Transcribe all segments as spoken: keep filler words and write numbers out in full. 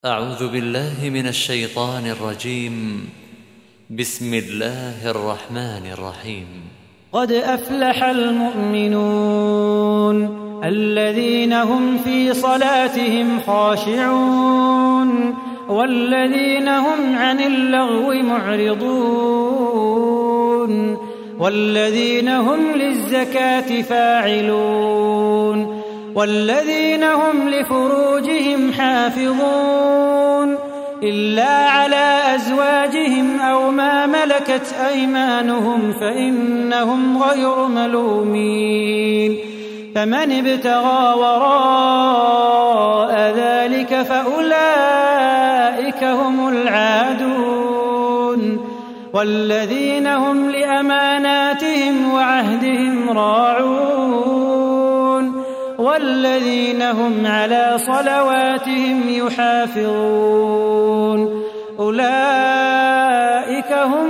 أعوذ بالله من الشيطان الرجيم. بسم الله الرحمن الرحيم. قد أفلح المؤمنون الذين هم في صلاتهم خاشعون والذين هم عن اللغو معرضون والذين هم للزكاة فاعلون والذين هم لفروجهم حافظون إلا على أزواجهم أو ما ملكت أيمانهم فإنهم غير ملومين. فمن ابتغى وراء ذلك فأولئك هم العادون والذين هم لأماناتهم وعهدهم راعون والذين هم على صلواتهم يحافظون أولئك هم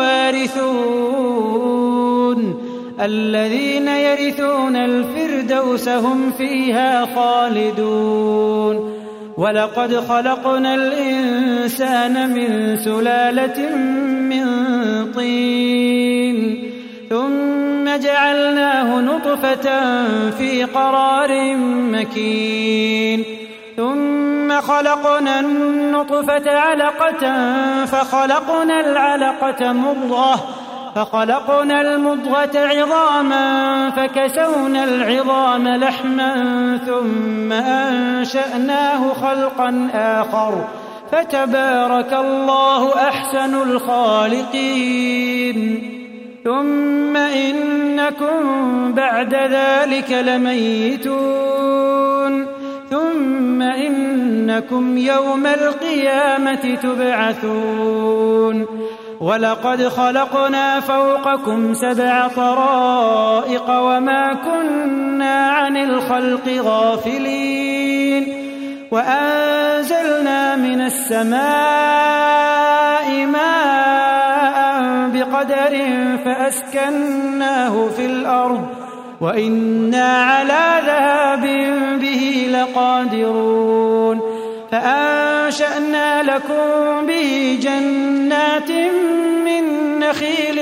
الوارثون الذين يرثون الفردوس هم فيها خالدون. ولقد خلقنا الإنسان من سلالة من طين ثم جعلناه نطفة في قرار مكين ثم خلقنا النطفة علقة فخلقنا العلقة مضغة فخلقنا المضغة عظاما فكسونا العظام لحما ثم أنشأناه خلقا آخر فتبارك الله أحسن الخالقين. ثم إنكم بعد ذلك لميتون ثم إنكم يوم القيامة تبعثون. ولقد خلقنا فوقكم سبع طرائق وما كنا عن الخلق غافلين وأنزلنا من السماء ماء بقدر فأسكناه في الأرض وإنا على ذهاب به لقادرون. فأنشأنا لكم به جنات من نخيل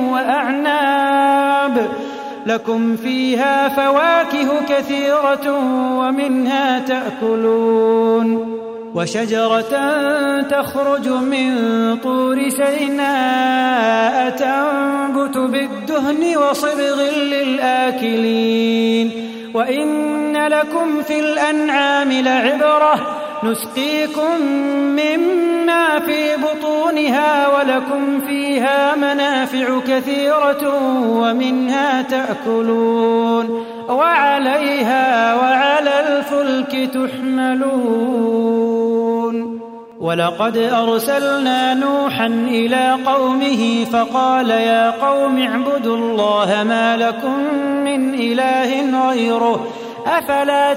وأعناب لكم فيها فواكه كثيرة ومنها تأكلون وشجرة تخرج من طور سيناء تنبت بالدهن وصبغ للآكلين. وإن لكم في الأنعام لعبرة نسقيكم مما في بطونها ولكم فيها منافع كثيرة ومنها تأكلون وعليها وعلى الفلك تحملون. ولقد أرسلنا نوحا إلى قومه فقال يا قوم اعبدوا الله ما لكم من إله غيره أفلا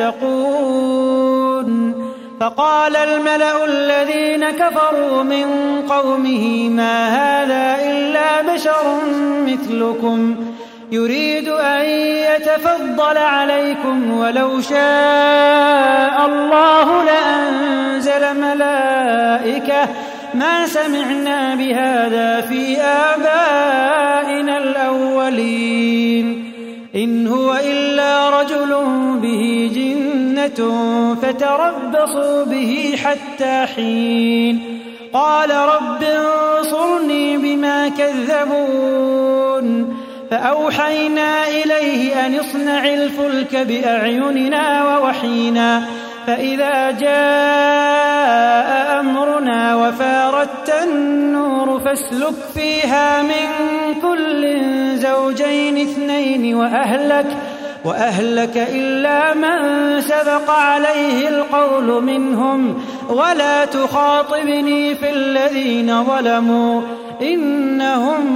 تتقون. فقال الملأ الذين كفروا من قومه ما هذا إلا بشر مثلكم يريد أن يتفضل عليكم ولو شاء الله لأنزل ملائكة ما سمعنا بهذا في آبائنا الأولين إن هو إلا رجل به جنة فتربصوا به حتى حين. قال رب انصرني بما كذبون. فأوحينا إليه أن اصنع الفلك بأعيننا ووحينا فإذا جاء أمرنا وفاردت النور فاسلك فيها من كل زوجين اثنين وأهلك وأهلك إلا من سبق عليه القول منهم ولا تخاطبني في الذين ظلموا إنهم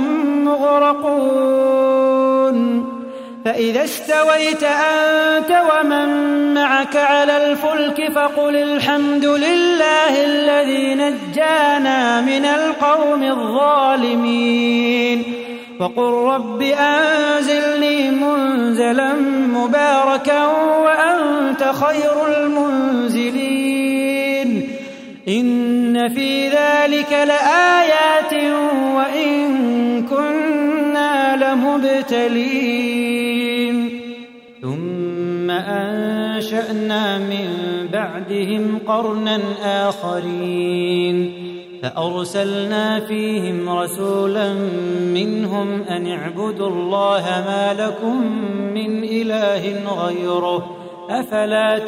مغرقون. فإذا استويت أنت ومن معك على الفلك فقل الحمد لله الذي نجانا من القوم الظالمين وقل رب أنزلني منزلا مباركا وأنت خير المنزلين. إن في ذلك لآيات وإن كنا لمبتلين ثم أنشأنا من بعدهم قرنا آخرين فأرسلنا فيهم رسولا منهم أن اعبدوا الله ما لكم من إله غيره أفلا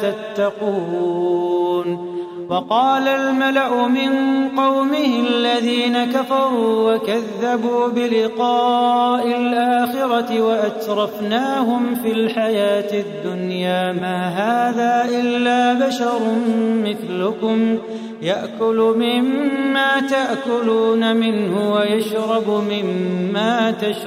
تتقون وقال الملأ من قومه الذين كفروا وكذبوا بلقاء الآخرة وأترفناهم في الحياة الدنيا ما هذا إلا بشر مثلكم يأكل مما تأكلون منه ويشرب مما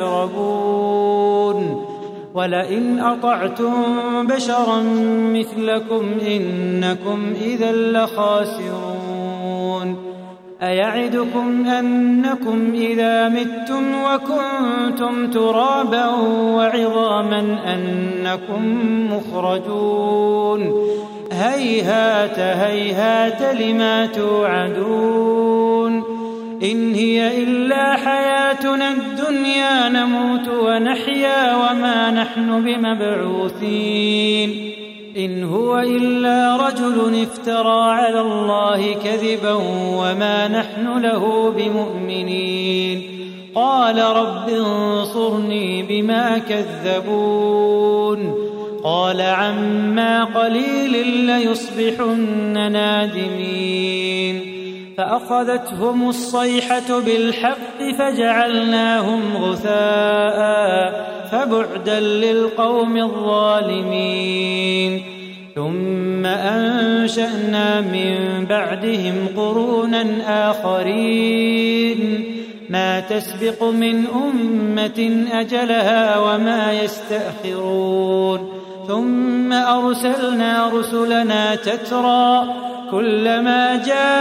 تشربون ولئن أطعتم بشرا مثلكم إنكم إذا لخاسرون أيعدكم أنكم إذا متم وكنتم ترابا وعظاما أنكم مخرجون هيهات هيهات لما توعدون إن هي إلا حياتنا الدنيا نموت ونحيا وما نحن بمبعوثين إن هو إلا رجل افترى على الله كذبا وما نحن له بمؤمنين قال رب انصرني بما كذبون قال عما قليل ليصبحن نادمين فأخذتهم الصيحة بالحق فجعلناهم غثاء فبعدا للقوم الظالمين ثم أنشأنا من بعدهم قرونا آخرين ما تسبق من أمة أجلها وما يستأخرون ثم أرسلنا رسلنا تترى كلما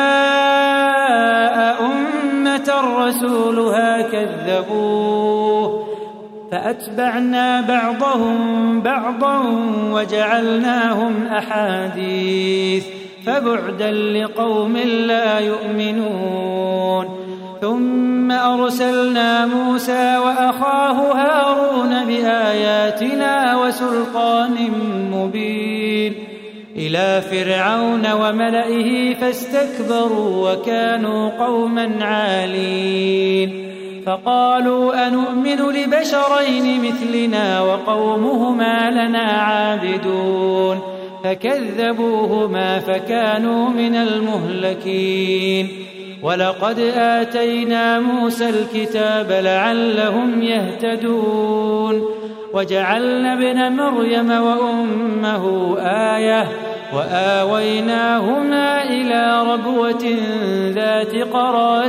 جاء أمة رسولها كذبوه فأتبعنا بعضهم بعضا وجعلناهم أحاديث فبعدا لقوم لا يؤمنون ثم أرسلنا موسى وأخاه هارون بآياتنا وسلطان مبين إلى فرعون وملئه فاستكبروا وكانوا قوما عالين فقالوا أنؤمن لبشرين مثلنا وقومهما لنا عابدون فكذبوهما فكانوا من المهلكين ولقد آتينا موسى الكتاب لعلهم يهتدون وجعلنا ابن مريم وأمه آية وآويناهما إلى ربوة ذات قرار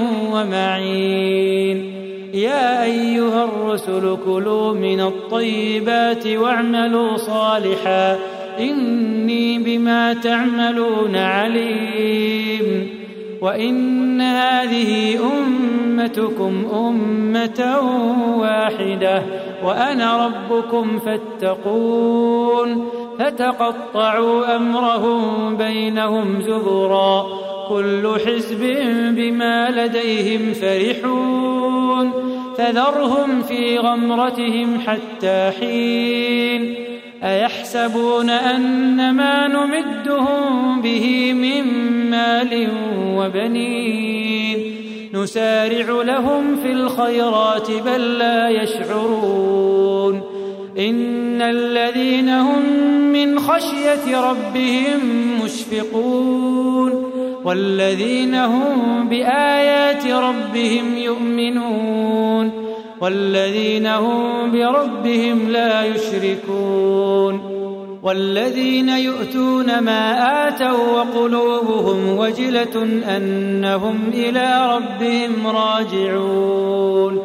ومعين يا أيها الرسل كلوا من الطيبات واعملوا صالحا إني بما تعملون عليم وإن هذه أمتكم أمة واحدة وأنا ربكم فاتقون فتقطعوا أمرهم بينهم زبرا كل حزب بما لديهم فرحون فذرهم في غمرتهم حتى حين أيحسبون أن ما نمدهم به من مال وبنين نسارع لهم في الخيرات بل لا يشعرون إن الذين هم من خشية ربهم مشفقون والذين هم بآيات ربهم يؤمنون والذين هم بربهم لا يشركون والذين يؤتون ما آتوا وقلوبهم وجلة أنهم إلى ربهم راجعون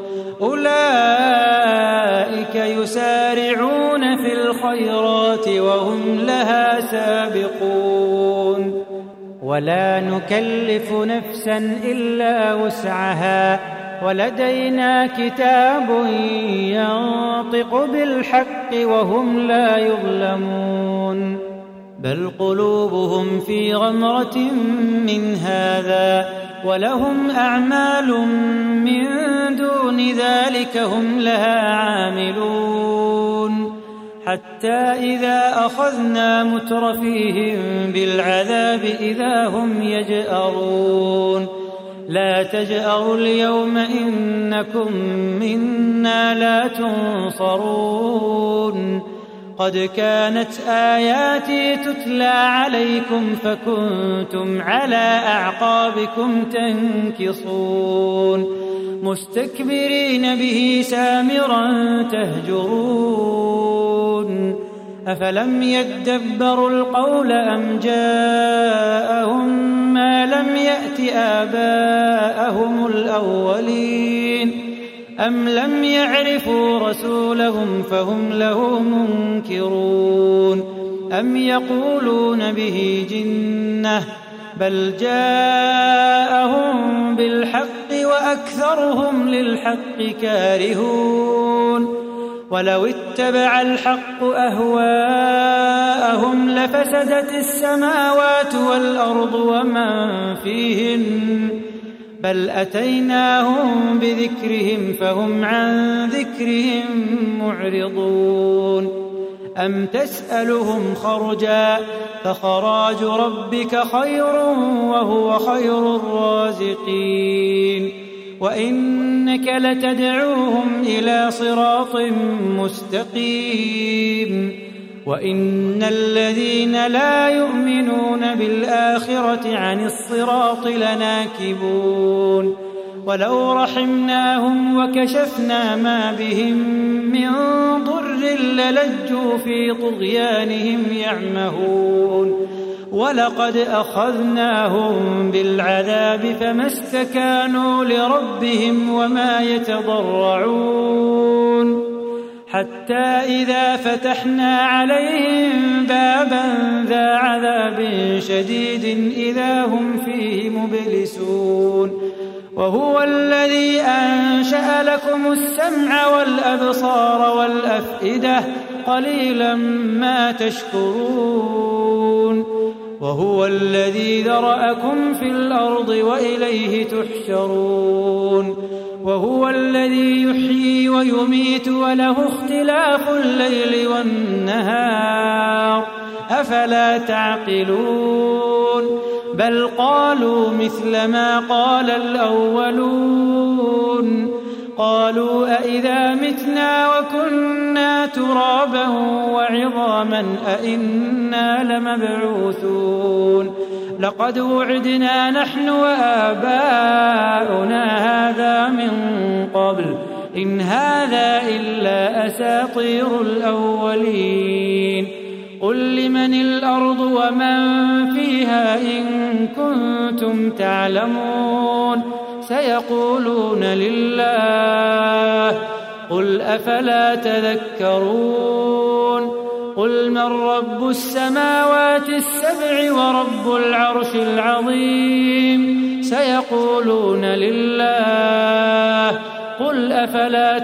أولئك يسارعون في الخيرات وهم لها سابقون ولا نكلف نفسا إلا وسعها ولدينا كتاب ينطق بالحق وهم لا يظلمون بل قلوبهم في غمرة من هذا ولهم أعمال من دون ذلك هم لها عاملون حتى إذا أخذنا مترفيهم بالعذاب إذا هم يجأرون لا تجأروا اليوم إنكم منا لا تنصرون قد كانت آياتي تتلى عليكم فكنتم على أعقابكم تنكصون مستكبرين به سامرا تهجرون أفلم يدبروا القول أم جاءهم ما لم يأت آباءهم الأولين أم لم يعرفوا رسولهم فهم له منكرون أم يقولون به جنة بل جاءهم بالحق وأكثرهم للحق كارهون ولو اتبع الحق أهواءهم لفسدت السماوات والأرض ومن فيهن بل أتيناهم بذكرهم فهم عن ذكرهم معرضون أم تسألهم خرجا فخراج ربك خير وهو خير الرازقين وإنك لتدعوهم إلى صراط مستقيم وإن الذين لا يؤمنون بالآخرة عن الصراط لناكبون ولو رحمناهم وكشفنا ما بهم من ضر للجوا في طغيانهم يعمهون ولقد أخذناهم بالعذاب فما استكانوا لربهم وما يتضرعون حتى إذا فتحنا عليهم بابا ذا عذاب شديد إذا هم فيه مبلسون وهو الذي أنشأ لكم السمع والأبصار والأفئدة قليلا ما تشكرون وهو الذي ذرأكم في الأرض وإليه تحشرون وهو الذي يحيي ويميت وله اختلاف الليل والنهار أفلا تعقلون بل قالوا مثل ما قال الأولون قالوا أئذا متنا وكنا ترابا وعظاما أئنا لمبعوثون لقد وعدنا نحن وآباؤنا هذا من قبل إن هذا إلا أساطير الأولين قل لمن الأرض ومن فيها إن كنتم تعلمون سيقولون لله قل أفلا تذكرون قل من رب السماوات السبع ورب العرش العظيم سيقولون لله قل أفلا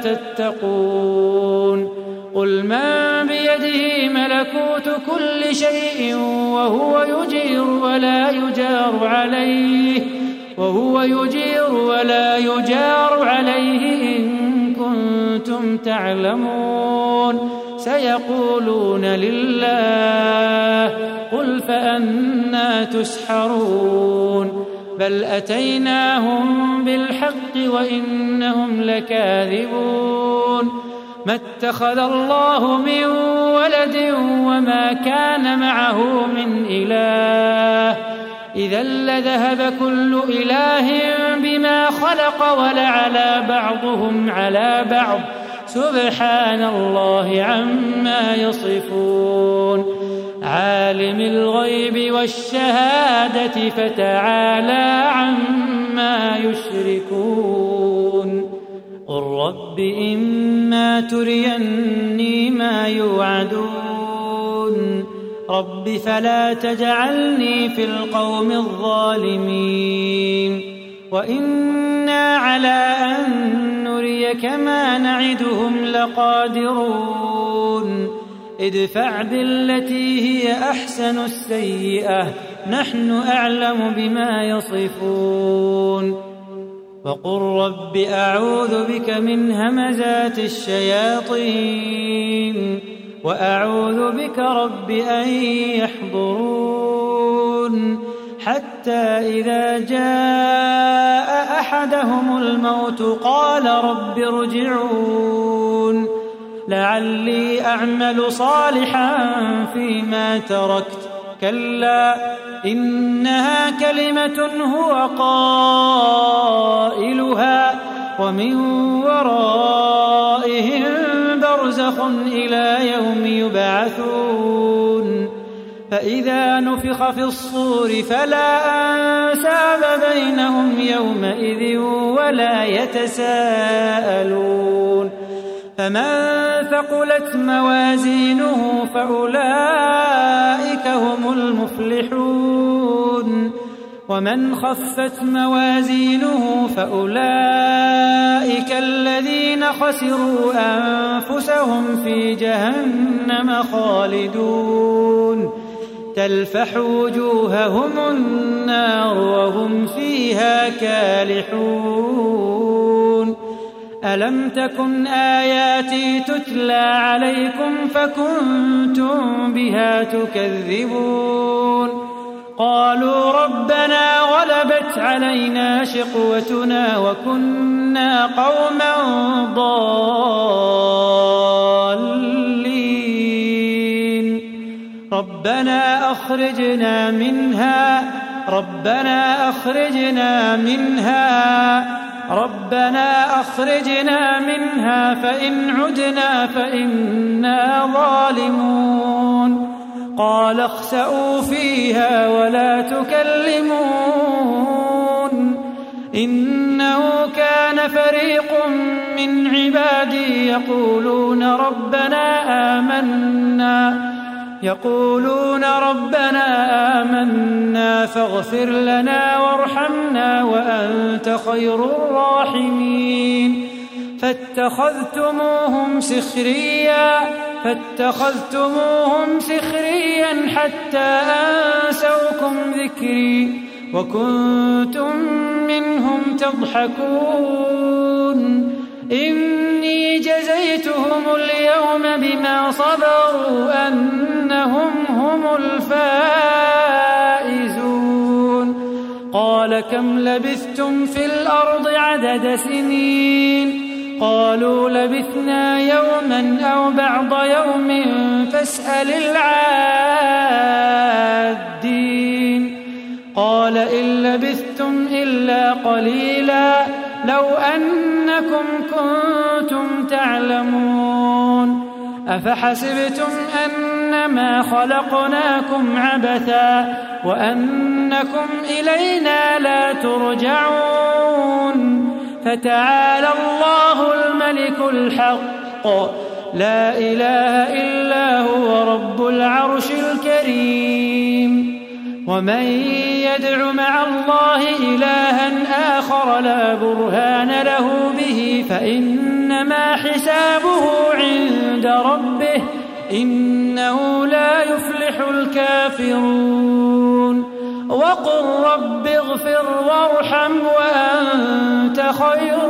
تتقون قل من بيده ملكوت كل شيء وهو يجير ولا يجار عليه وهو يجير ولا يجار عليه إن كنتم تعلمون سيقولون لله قل فأنى تسحرون بل أتيناهم بالحق وإنهم لكاذبون ما اتخذ الله من ولد وما كان معه من إله إذا لذهب كل إله بما خلق ولعلى بعضهم على بعض سبحان الله عما يصفون عالم الغيب والشهادة فتعالى عما يشركون قل رب إما تريني ما يوعدون رب فلا تجعلني في القوم الظالمين وإنا على أن نريك ما نعدهم لقادرون ادفع بالتي هي أحسن السيئة نحن أعلم بما يصفون وقل رب أعوذ بك من همزات الشياطين وأعوذ بك رب أن يحضرون حتى إذا جاء أحدهم الموت قال رب ارجعون لعلي أعمل صالحا فيما تركت كلا إنها كلمة هو قائلها ومن ورائهم برزخ إلى يوم يبعثون فإذا نفخ في الصور فلا أنساب بينهم يومئذ ولا يتساءلون فمن ثقلت موازينه فأولئك هم المفلحون ومن خفت موازينه فأولئك الذين خسروا أنفسهم في جهنم خالدون تلفح وجوههم النار وهم فيها كالحون ألم تكن آياتي تتلى عليكم فكنتم بها تكذبون قالوا ربنا غلبت علينا شقوتنا وكنا قوما ضالين ربنا أخرجنا منها ربنا أخرجنا منها ربنا أخرجنا منها فإن عدنا فإنا ظالمون قال اخسئوا فيها ولا تكلمون إنه كان فريق من عبادي يقولون ربنا آمنا يقولون ربنا آمنا فاغفر لنا وارحمنا وأنت خير الراحمين فاتخذتموهم سخريا فاتخذتموهم سخريا حتى أنسوكم ذكري وكنتم منهم تضحكون إني جزيتهم اليوم بما صبروا أنهم هم الفائزون قال كم لبثتم في الأرض عدد سنين قالوا لبثنا يوما أو بعض يوم فاسأل العادين قال إن لبثتم إلا قليلا لو أنكم كنتم تعلمون أفحسبتم أنما خلقناكم عبثا وأنكم إلينا لا ترجعون فتعالى الله الملك الحق لا إله إلا هو رب العرش الكريم ومن يدع مع الله إلها آخر لا برهان له به فإنما حسابه عند ربه إنه لا يفلح الكافرون وقل رب اغفر وارحم وأنت خير